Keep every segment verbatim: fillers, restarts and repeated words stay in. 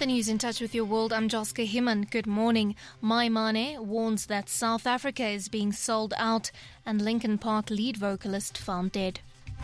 The news in touch with your world. I'm Joska Himan. Good morning. Maimane warns that South Africa is being sold out, and Linkin Park lead vocalist found dead.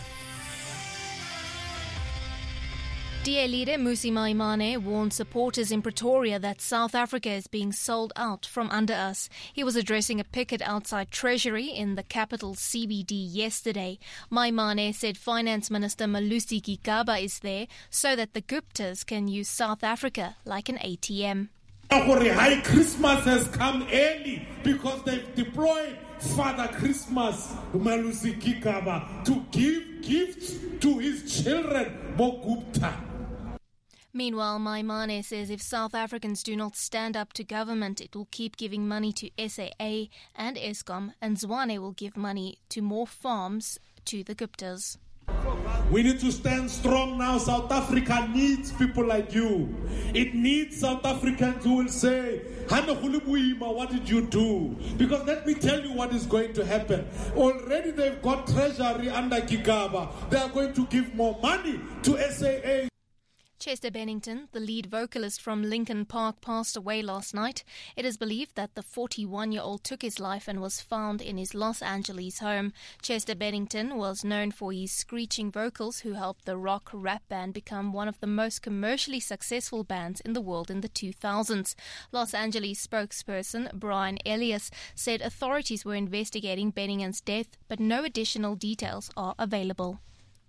D A leader Mmusi Maimane warned supporters in Pretoria that South Africa is being sold out from under us. He was addressing a picket outside Treasury in the capital's C B D yesterday. Maimane said Finance Minister Malusi Gigaba is there so that the Guptas can use South Africa like an A T M. High Christmas has come early because they've deployed Father Christmas, Malusi Gigaba, to give gifts to his children, Mo Gupta. Meanwhile, Maimane says if South Africans do not stand up to government, it will keep giving money to S A A and Eskom, and Zwane will give money to more farms to the Guptas. We need to stand strong now. South Africa needs people like you. It needs South Africans who will say, what did you do? Because let me tell you what is going to happen. Already they've got Treasury under Gigaba. They are going to give more money to S A A. Chester Bennington, the lead vocalist from Linkin Park, passed away last night. It is believed that the forty-one-year-old took his life and was found in his Los Angeles home. Chester Bennington was known for his screeching vocals, who helped the rock rap band become one of the most commercially successful bands in the world in the two thousands. Los Angeles spokesperson Brian Elias said authorities were investigating Bennington's death, but no additional details are available.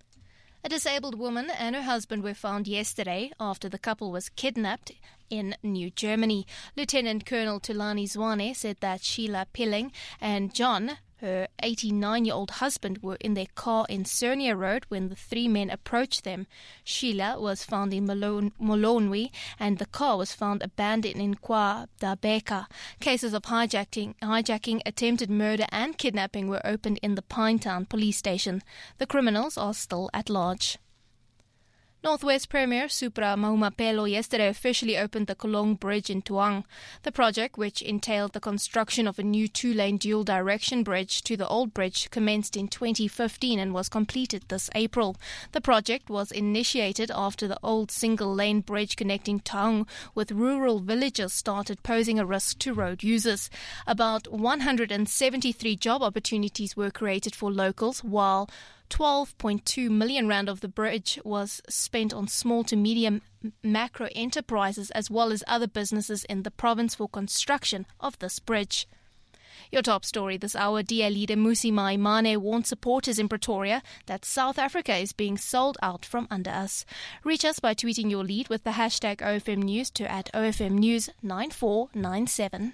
A disabled woman and her husband were found yesterday after the couple was kidnapped in New Germany. Lieutenant Colonel Tulani Zwane said that Sheila Pilling and John, her eighty-nine-year-old husband, were in their car in Cernia Road when the three men approached them. Sheila was found in Molonwi and the car was found abandoned in Kwa Dabeka. Cases of hijacking, hijacking, attempted murder and kidnapping were opened in the Pinetown police station. The criminals are still at large. Northwest Premier Supra Mahumapelo yesterday officially opened the Kolong Bridge in Tuang. The project, which entailed the construction of a new two-lane dual-direction bridge to the old bridge, commenced in twenty fifteen and was completed this April. The project was initiated after the old single-lane bridge connecting Taung with rural villages started posing a risk to road users. About one hundred seventy-three job opportunities were created for locals, while twelve point two million rand of the bridge was spent on small to medium macro enterprises as well as other businesses in the province for construction of this bridge. Your top story this hour: D A leader Mmusi Maimane warned supporters in Pretoria that South Africa is being sold out from under us. Reach us by tweeting your lead with the hashtag O F M News to at O F M News nine four nine seven.